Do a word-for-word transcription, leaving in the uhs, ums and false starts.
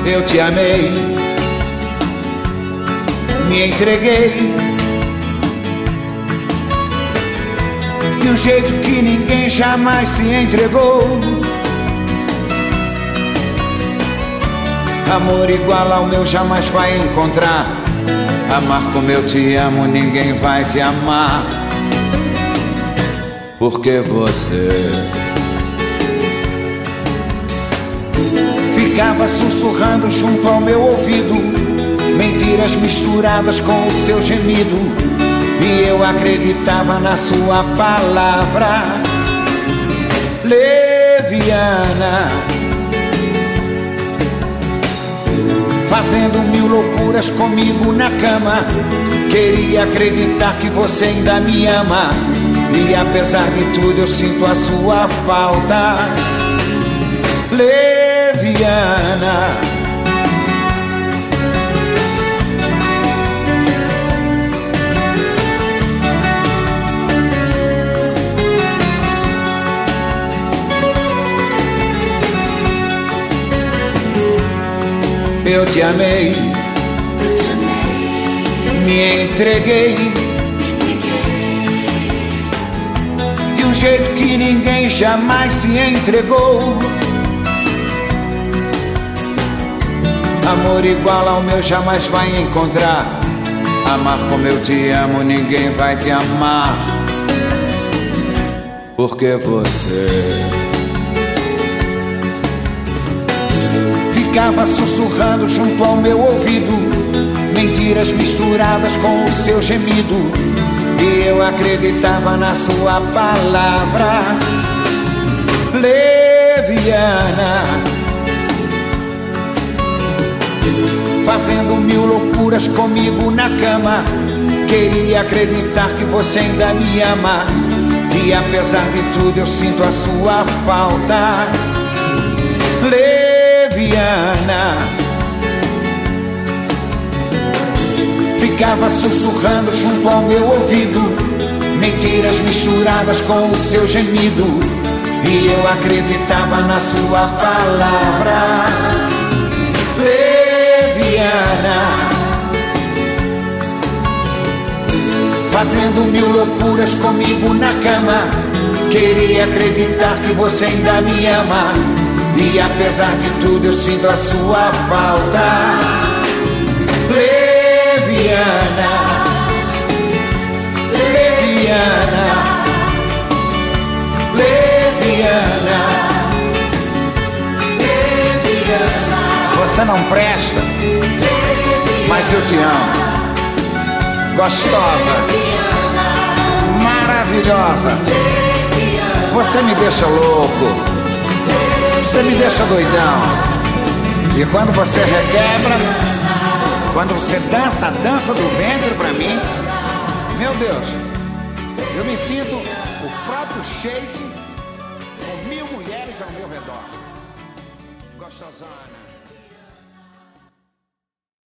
Eu te amei, me entreguei de um jeito que ninguém jamais se entregou. Amor igual ao meu jamais vai encontrar. Amar como eu te amo, ninguém vai te amar. Porque você ficava sussurrando junto ao meu ouvido mentiras misturadas com o seu gemido, e eu acreditava na sua palavra leviana, fazendo mil loucuras comigo na cama. Queria acreditar que você ainda me ama, e apesar de tudo eu sinto a sua falta leviana. Eu te amei, me entreguei de um jeito que ninguém jamais se entregou. Amor igual ao meu jamais vai encontrar. Amar como eu te amo, ninguém vai te amar. Porque você ficava sussurrando junto ao meu ouvido mentiras misturadas com o seu gemido, e eu acreditava na sua palavra leviana, fazendo mil loucuras comigo na cama. Queria acreditar que você ainda me ama, e apesar de tudo eu sinto a sua falta leviana. Ficava sussurrando junto ao meu ouvido mentiras misturadas com o seu gemido, e eu acreditava na sua palavra leviana, fazendo mil loucuras comigo na cama. Queria acreditar que você ainda me ama, e apesar de tudo eu sinto a sua falta leviana, leviana, leviana, leviana. Você não presta, mas eu te amo. Gostosa, maravilhosa, você me deixa louco, você me deixa doidão. E quando você requebra, quando você dança a dança do ventre pra mim, meu Deus, eu me sinto o próprio Sheik com mil mulheres ao meu redor. Gostosona.